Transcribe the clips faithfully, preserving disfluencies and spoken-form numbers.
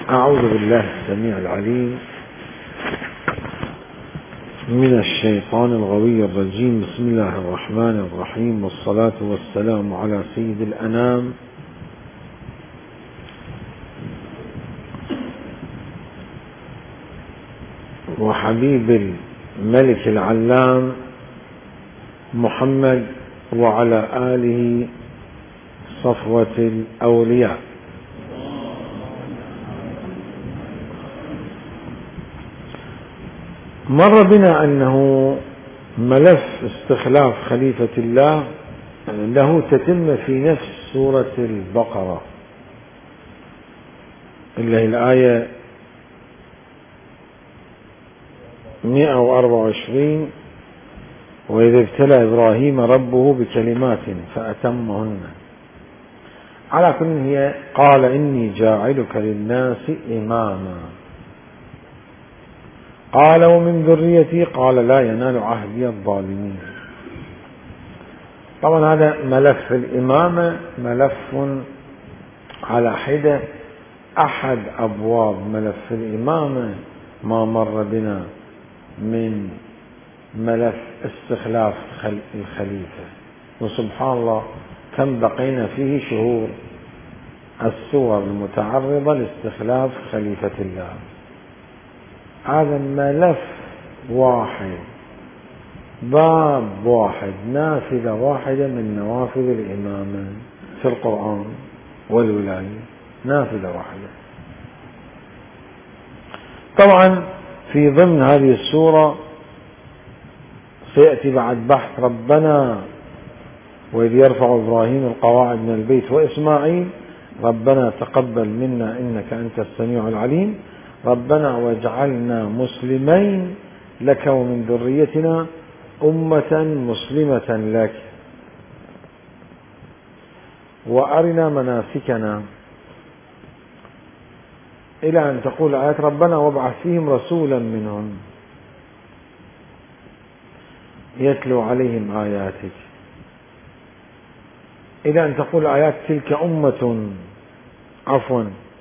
أعوذ بالله السميع العليم من الشيطان الغوي الرجيم. بسم الله الرحمن الرحيم، والصلاة والسلام على سيد الأنام وحبيب الملك العلام محمد وعلى آله صفوة الأولياء. مر بنا أنه ملف استخلاف خليفة الله له تتم في نفس سورة البقرة اللي هي الآية مئة وأربعة وعشرين: وإذا ابتلى إبراهيم ربه بكلمات فأتمهن. على كل هي قال إني جاعلك للناس إماما، قال ومن ذريتي، قال لا ينال عهدي الظالمين. طبعا هذا ملف الإمامة ملف على حدة، أحد أبواب ملف الإمامة ما مر بنا من ملف استخلاف الخليفة، وسبحان الله كم بقينا فيه شهور السور المتعرضة لاستخلاف خليفة الله. هذا ملف واحد، باب واحد، نافذة واحدة من نوافذ الإمامة في القرآن والولاية، نافذة واحدة. طبعا في ضمن هذه السورة سيأتي بعد بحث ربنا وإذ يرفع إبراهيم القواعد من البيت وإسماعيل ربنا تقبل منا إنك أنت السميع العليم، ربنا واجعلنا مسلمين لك ومن ذريتنا أمة مسلمة لك وأرنا مناسكنا، إلى أن تقول آيات ربنا وابعث فيهم رسولا منهم يتلو عليهم آياتك، إلى أن تقول آيات تلك أمة عفوا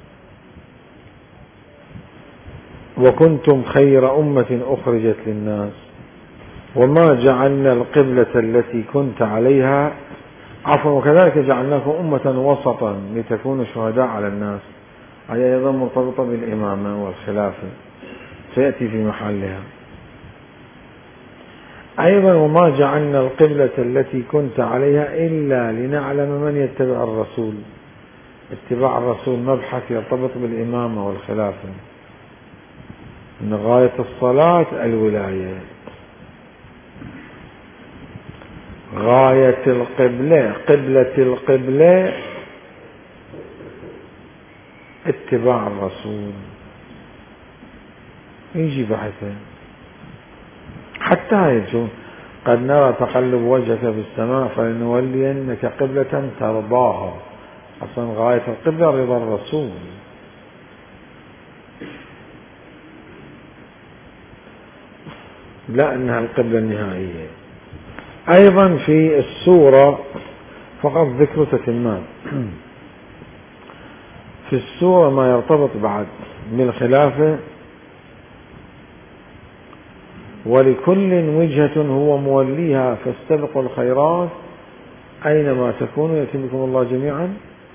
وكنتم خير أمة أخرجت للناس وما جعلنا القبلة التي كنت عليها عفوا وكذلك جعلناكم أمة وسطا لتكونوا شهداء على الناس. هي أيضا مرتبطة بالإمامة والخلافة سيأتي في محلها. أيضا وما جعلنا القبلة التي كنت عليها إلا لنعلم من يتبع الرسول. اتباع الرسول مبحث يرتبط بالإمامة والخلافة، من غاية الصلاة الولاية، غاية القبلة قبلة القبلة اتباع الرسول. يجي بحثه حتى يجون قد نرى تقلب وجهك في السماء فلنولينك قبلة ترضاها. أصلا غاية القبلة رضا الرسول. لا أنها القبلة النهائية. أيضا في السورة فقط ذكر تتمام في السورة ما يرتبط بعد بالخلافة: ولكل وجهة هو موليها فاستبقوا الخيرات أينما تكونوا يأتي بكم الله جميعا،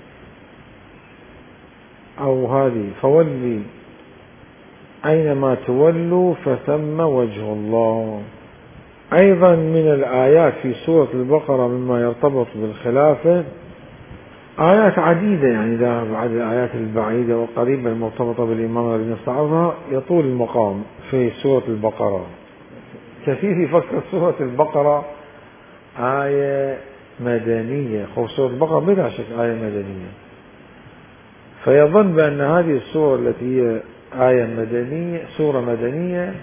أو هذه فولي أينما تولوا فثم وجه الله. أيضا من الآيات في سورة البقرة مما يرتبط بالخلافة آيات عديدة، يعني بعد الآيات البعيدة والقريبة المرتبطة بالإمامة الذي نستعرضها يطول المقام في سورة البقرة. كثير يفكر سورة البقرة آية مدنية، خو سورة البقرة بلا شك آية مدنية، فيظن بأن هذه السورة التي هي آية مدنية سورة مدنية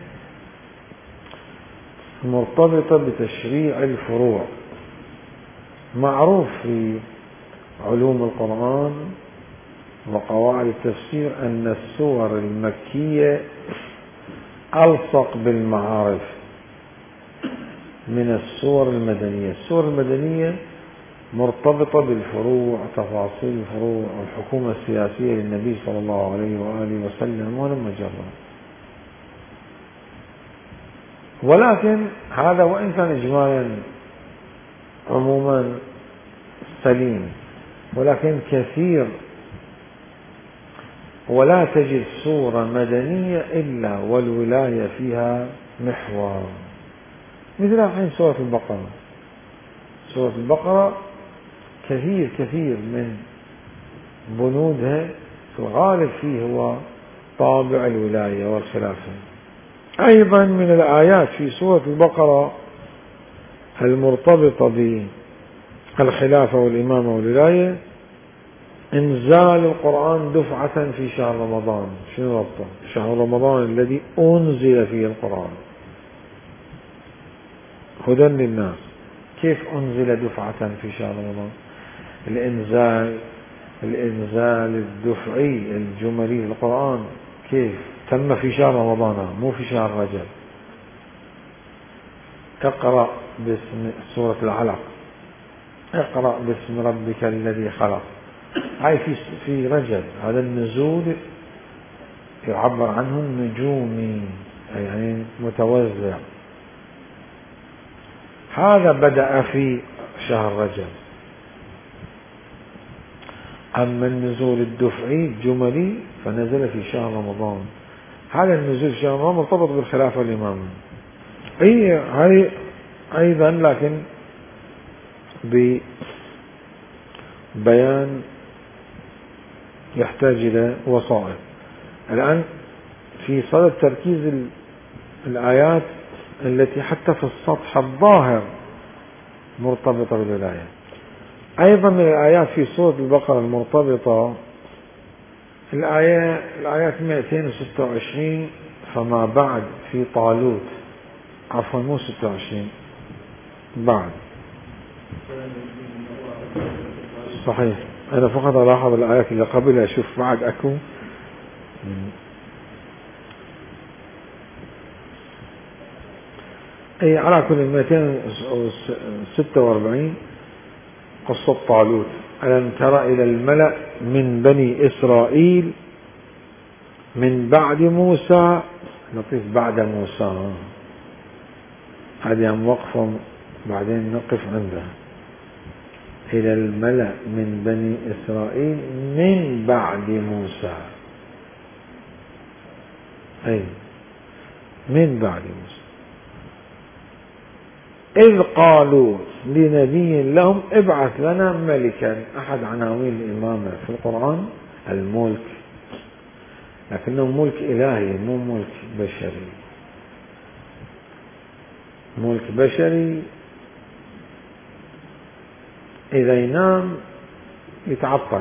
مرتبطة بتشريع الفروع. معروف في علوم القرآن وقواعد التفسير أن السور المكية ألصق بالمعارف من السور المدنية. السور المدنية مرتبطة بالفروع، تفاصيل الفروع والحكومة السياسية للنبي صلى الله عليه وآله وسلم ولما جرى. ولكن هذا وإن كان إجمالا عموما سليم، ولكن كثير ولا تجد سورة مدنية إلا والولاية فيها محور، مثل الحين سورة البقرة. سورة البقرة كثير كثير من بنودها في الغالب فيه هو طابع الولاية والخلافة. أيضا من الآيات في سورة البقرة المرتبطة بالخلافة والإمامة والولاية إنزال القرآن دفعة في شهر رمضان. شنو ربطه؟ شهر رمضان الذي أنزل فيه القرآن هدى للناس. كيف أنزل دفعة في شهر رمضان؟ الإنزال الإنزال الدفعي الجملي للقرآن كيف تم في شهر رمضان مو في شهر رجب. اقرأ باسم سورة العلق، اقرأ باسم ربك الذي خلق، هاي في في رجب. هذا النزول يعبر عنه النجومي يعني متوزع. هذا بدأ في شهر رجب. أما النزول الدفعي الجملي فنزل في شهر رمضان. هذا النزول في شهر رمضان مرتبط بالخلافة والإمامة. أي هذه أيضا لكن ببيان يحتاج إلى وسائط. الآن في صدد تركيز الآيات التي حتى في السطح الظاهر مرتبطة بالولاية. أيضا من الآيات في سورة البقرة المرتبطة الآية الآيات مئتين وستة وعشرين فما بعد في طالوت، عفوا مو ستة وعشرين بعد، صحيح. أنا فقط ألاحظ الآيات اللي قبلها أشوف بعد أكو. أي على كل مئتين وستة وأربعين قصة طالوت. ألم تر إلى الملأ من بني إسرائيل من بعد موسى، نقف بعد موسى هذه هم وقفة بعدين نقف عندها. إلى الملأ من بني إسرائيل من بعد موسى، أي من بعد موسى، إذ قالوا لنبي لهم ابعث لنا ملكا. أحد عناوين الإمامة في القرآن الملك، لكنه ملك إلهي مو ملك بشري. ملك بشري إذا ينام يتعطل،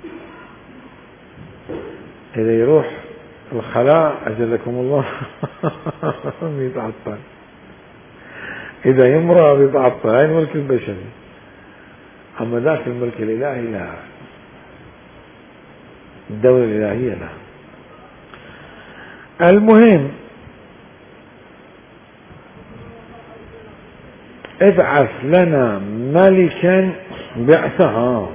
إذا يروح الخلاء أجلكم الله يتعطل، إذا يمرض يتعطل. هاي الملك البشري. أما ذاك الملك الإلهي لا، الدولة الإلهية لا. المهم ابعث لنا ملكا بعثها.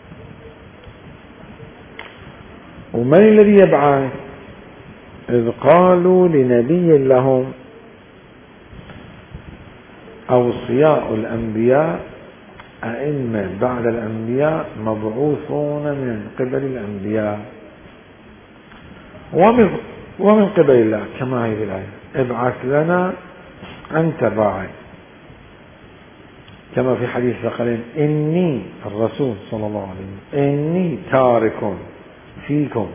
ومن الذي يبعث؟ إذ قالوا لنبي لهم، أوصياء الأنبياء أئمة بعد الأنبياء مبعوثون من قبل الأنبياء ومن, ومن قبل الله، كما هي الآية ابعث لنا أنت باعث، كما في حديث ثقلين إني الرسول صلى الله عليه وسلم إني تارك فيكم.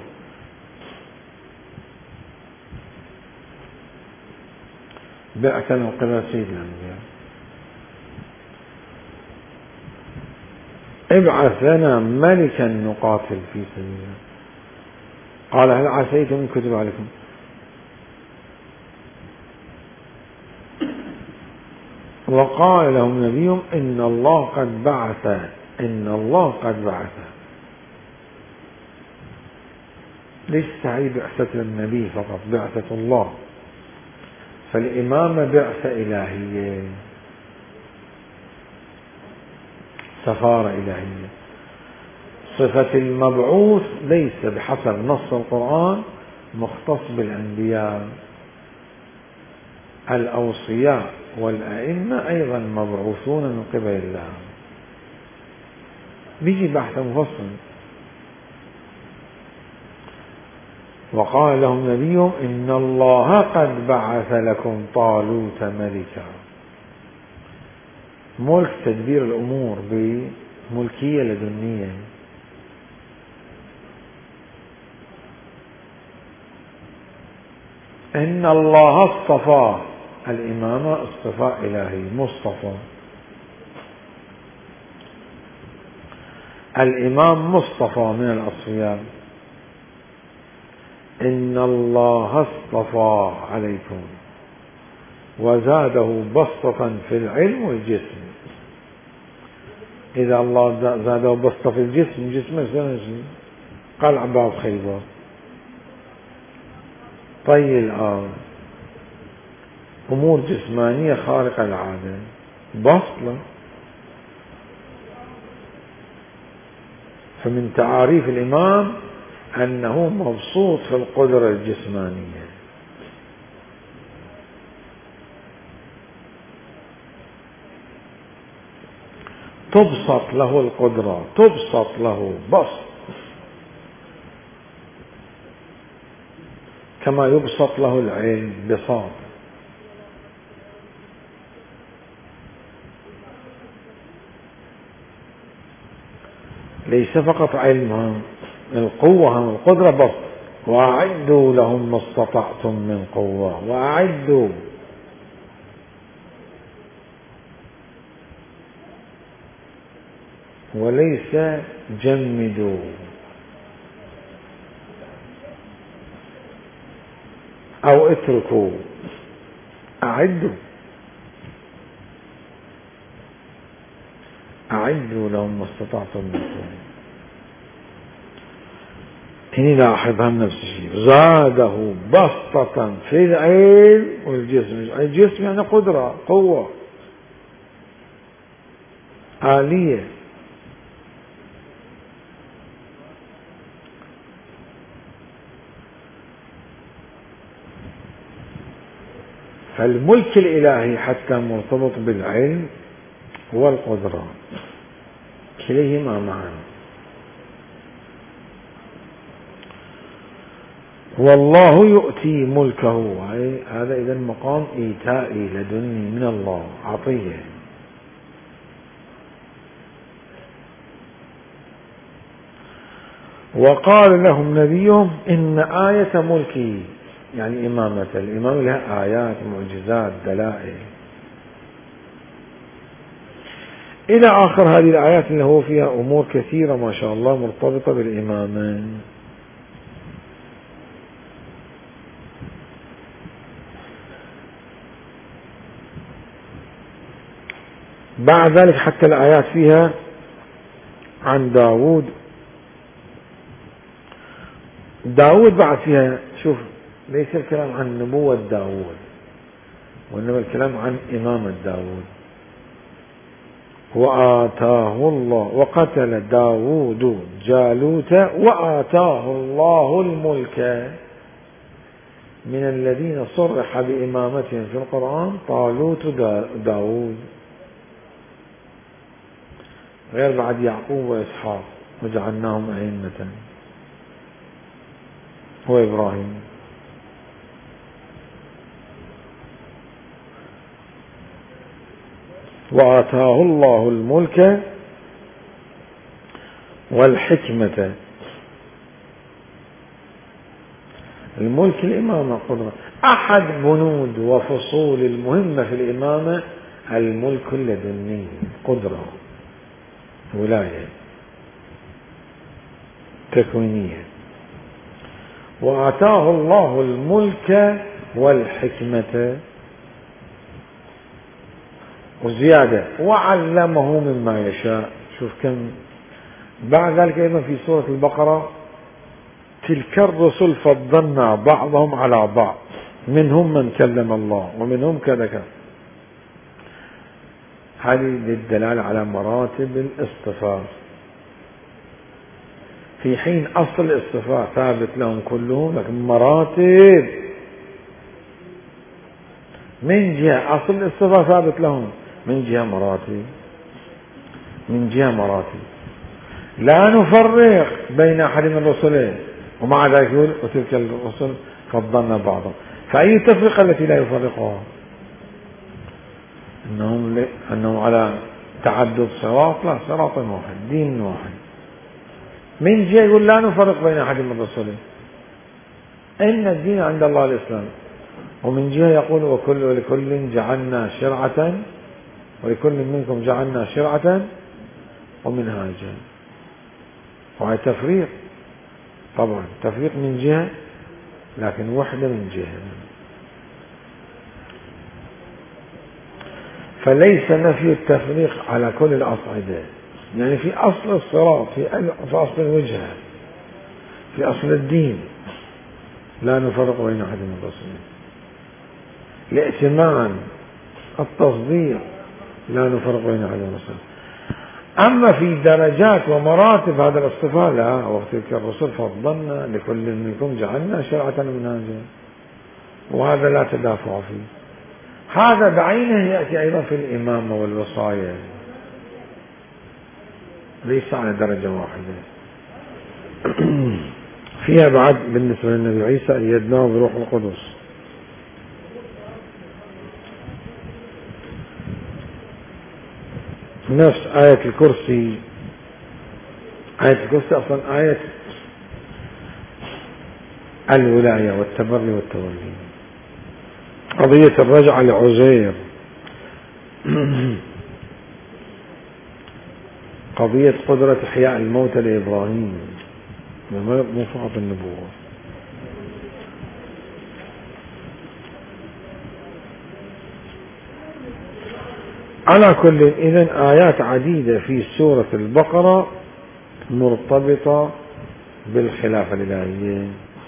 بعثا من قبل سيد الأنبياء. ابعث لنا ملكا نقاتل في سبيله. قال هل عسيتم إن كتب عليكم. وقال لهم نبيهم إن الله قد بعث إن الله قد بعث. ليس هي بعثة النبي فقط، بعثة الله. فالإمامة بعثة إلهية. سفارة إلهية. صفة المبعوث ليس بحسب نص القرآن مختص بالأنبياء، الأوصياء والأئمة أيضا مبعوثون من قبل الله. بيجي بحث مفصل. وقال لهم نبيهم إن الله قد بعث لكم طالوت ملكا. ملك تدبير الأمور بملكية لدنية. إن الله اصطفى الإمامة، اصطفاء إلهي، مصطفى. الإمام مصطفى من الأصفياء. إن الله اصطفى عليكم وزاده بسطة في العلم والجسم. إذا الله زاده بسطة في الجسم، جسمه قال عباد خيبر طي الآن أمور جسمانية خارقة للعادة بسطة. فمن تعاريف الإمام أنه مبسوط في القدرة الجسمانية. تبسط له القدرة، تبسط له بسط، كما يبسط له العلم بساط. ليس فقط علمهم، القوة هم القدرة بسط. وأعدوا لهم ما استطعتم من قوة، وأعدوا. وليس جمدوا. أو اتركوا، أعدوا. أعدوا لهم ما استطعتم من قوة. هنا لاحظ هم نفس الشيء. زاده بسطة في العلم والجسم. الجسم يعني قدرة، قوة آلية. فالملك الإلهي حتى مرتبط بالعلم والقدرة، كليهما معا. والله يؤتي ملكه، هذا إذا مقام إيتائي لدني من الله، عطية. وقال لهم نبيهم إن آية ملكي، يعني إمامة الإمام لها آيات، معجزات، دلائل إلى آخر هذه الآيات اللي هو فيها أمور كثيرة ما شاء الله مرتبطة بالإمامة. بعد ذلك حتى الآيات فيها عن داود. داود بعد فيها، شوف، ليس الكلام عن نبوة داود، وإنما الكلام عن إمامة داود. وآتاه الله، وقتل داود جالوت وآتاه الله الملك. من الذين صرح بإمامتهم في القرآن طالوت داود، غير بعد يعقوب وإسحاق وجعلناهم أئمة، هو إبراهيم. وآتاه الله الملك والحكمة. الملك الإمامة قدرة. أحد بنود وفصول المهمة في الإمامة الملك اللدني، قدرة، ولاية تكوينية. وآتاه الله الملك والحكمة، وزيادة وعلمه مما يشاء. شوف كم. بعد ذلك أيضا في سورة البقرة تلك الرسل فضلنا بعضهم على بعض، منهم من كلم الله ومنهم كذا كذا. هذه للدلالة على مراتب الاصطفاء، في حين أصل الاصطفاء ثابت لهم كلهم، لكن مراتب من جهة أصل الاصطفاء ثابت لهم، من جهة مراتب من جهة مراتب لا نفرق بين أحد من الرسل، ومع ذلك يقول وتلك الرسل فضلنا بعضهم. فأي التفرقة التي لا يفرقها؟ أنهم, أنهم على تعدد صراط، لا، صراط واحد، دين واحد. من جهة يقول لا نفرق بين أحد من الرسل، إن الدين عند الله الإسلام. ومن جهة يقول وكل ولكل جعلنا شرعة ولكل منكم جعلنا شرعة ومنهاجا. وهي تفريق، طبعا تفريق من جهة، لكن وحدة من جهة. فليس نفي التفريق على كل الأصعدة، يعني في أصل الصراط، في في أصل الوجهة، في أصل الدين لا نفرق بين أحد من الرسلين. الائتمان، التصديق، لا نفرق بين أحد من الرسلين. أما في درجات ومراتب هذا الاصطفاء لا، وتلك الرسل فضلنا لكل منكم جعلنا شرعة منهاجا، وهذا لا تدافع فيه. هذا بعينه يأتي أيضا في الإمامة والوصايا، ليس على درجة واحدة. فيها بعد بالنسبة للنبي عيسى أيدناه بروح القدس. نفس آية الكرسي. آية الكرسي أصلا آية الولاية والتبري والتولي. قضية الرجعة لعزير، قضية قدرة إحياء الموتى لإبراهيم، مو فقط النبوة. على كل، إذن آيات عديدة في سورة البقرة مرتبطة بالخلافة الإلهية.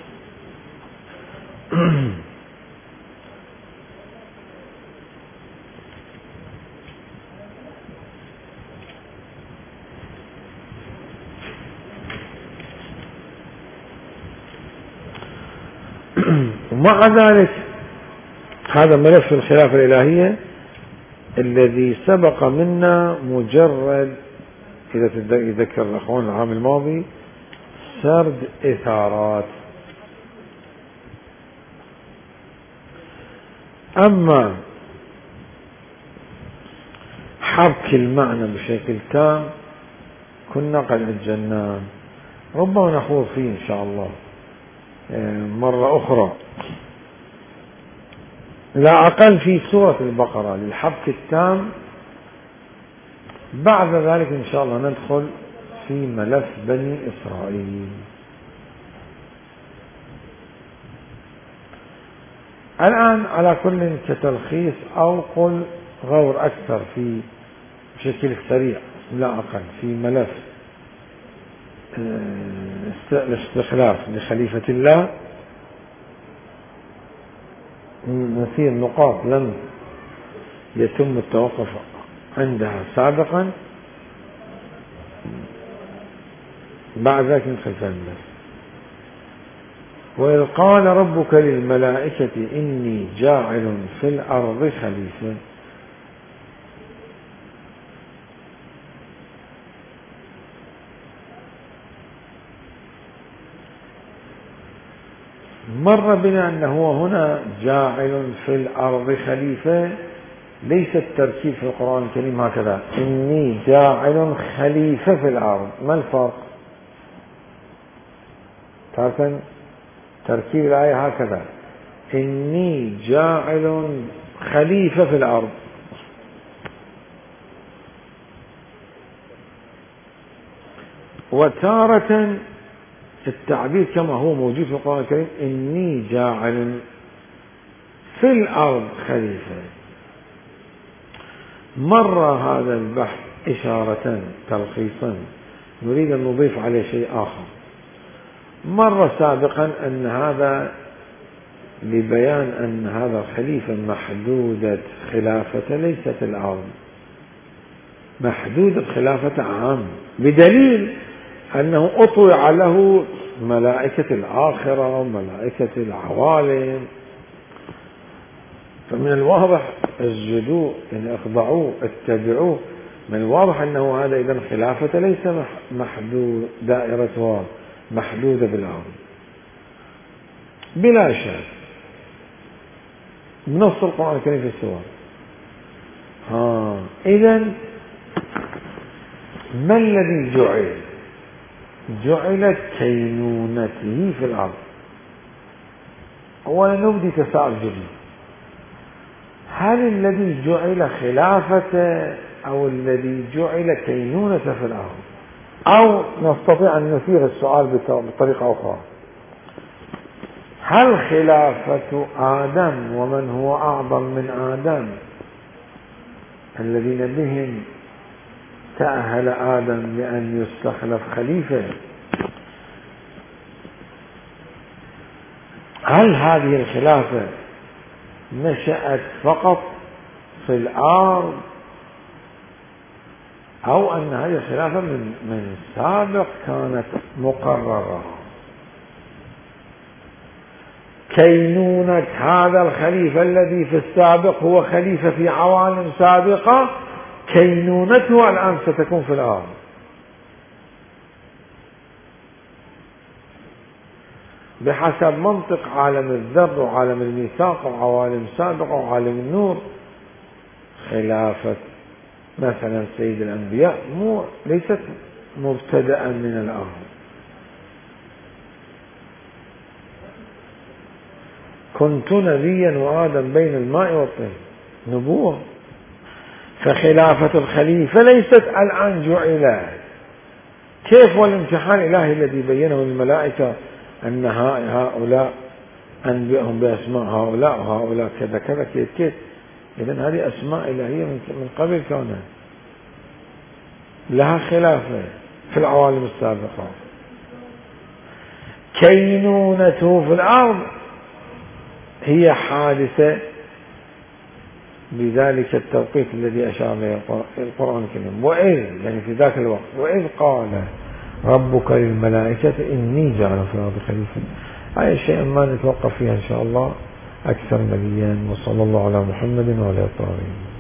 ومع ذلك هذا ملف الخلافة الإلهية الذي سبق منا مجرد، إذا تذكر الأخوان العام الماضي، سرد إثارات. أما حبك المعنى بشكل تام كنا قد أجلناه، ربما نخوض فيه إن شاء الله مرة أخرى، لا أقل في سورة البقرة للحبك التام. بعد ذلك إن شاء الله ندخل في ملف بني إسرائيل. الآن على كل كتلخيص أو قل غور أكثر في بشكل سريع لا أقل في ملف الاستخلاف لخليفة الله، نسير نقاط لم يتم التوقف عندها سابقا، بعد ذلك ندخل في الملف. وإذ قال ربك للملائكة إني جاعل في الأرض خليفة، مر بنا أنه هنا جاعل في الأرض خليفة، ليس التركيب في القرآن الكريم هكذا إني جاعل خليفة في الأرض. ما الفرق؟ تارة تركيب الآية هكذا إني جاعل خليفة في الأرض، وتارة التعبير كما هو موجود في القرآن الكريم إني جاعل في الأرض خليفة. مر هذا البحث إشارة تلخيصا نريد أن نضيف عليه شيء آخر. مر سابقا أن هذا لبيان أن هذا الخليفة محدودة خلافة ليست الأرض، محدود الخلافة عام، بدليل أنه أطوع له ملائكة الآخرة وملائكة العوالم. فمن الواضح اسجدوا، يعني اخضعوا، اتبعوا. من الواضح أنه هذا إذن خلافة ليس محدود، دائرتها محدودة بالأرض بلا شك، بنص القرآن الكريم في السور. ها إذن ما الذي جعل؟ جعلت كينونته في الأرض. أولا نبدي تساؤل جديد: هل الذي جعل خلافة أو الذي جعل كينونة في الأرض؟ أو نستطيع أن نثير السؤال بطريقة أخرى: هل خلافة آدم ومن هو أعظم من آدم الذين بهم تأهل آدم لأن يستخلف خليفة، هل هذه الخلافة نشأت فقط في الأرض أو أن هذه الخلافة من من سابق كانت مقررة؟ كينونة هذا الخليفة الذي في السابق هو خليفة في عوالم سابقة، كينونته الآن ستكون في الأرض. بحسب منطق عالم الذر وعالم الميثاق وعوالم سابقة وعالم النور، خلافة مثلا سيد الأنبياء مو ليست مبتدأ من الأرض. كنت نبيا وآدم بين الماء والطين، نبوة. فخلافة الخليفة ليست الآن جعلت. كيف؟ والامتحان الإلهي الذي بينه للملائكة أن هؤلاء أنبئهم بأسماء هؤلاء وهؤلاء كذا كذا كيف كيف. إذن هذه أسماء إلهية من قبل كونها لها خلافة في العوالم السابقة. كينونته في الأرض هي حادثة بذلك التوقيت الذي أشار إليه القرآن الكريم. وإذ يعني في ذاك الوقت، وإذ قال ربك للملائكة إني جاعل في الأرض خليفة. هذا شيء ما نتوقف فيها إن شاء الله أكثر نبيا. وصلى الله على محمد وعلى آله.